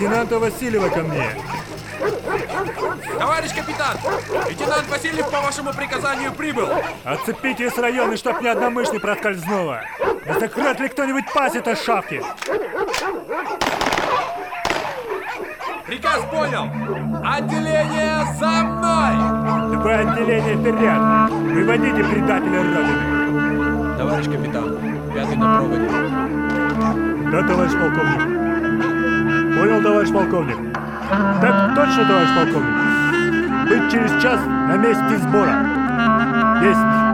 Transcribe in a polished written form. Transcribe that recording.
Лейтенанта Васильева ко мне. Товарищ капитан! Лейтенант Васильев по вашему приказанию прибыл! Отцепите весь район, и чтоб ни одна мышь не проскользнула. Да закрыт ли кто-нибудь пасть этой шавки? Приказ понял! Отделение за мной! Любое отделение вперед! Выводите предателя Родины! Товарищ капитан, пятый на проводе. Да, товарищ полковник. Понял, товарищ полковник. Так точно, товарищ полковник. Быть через час на месте сбора. Есть.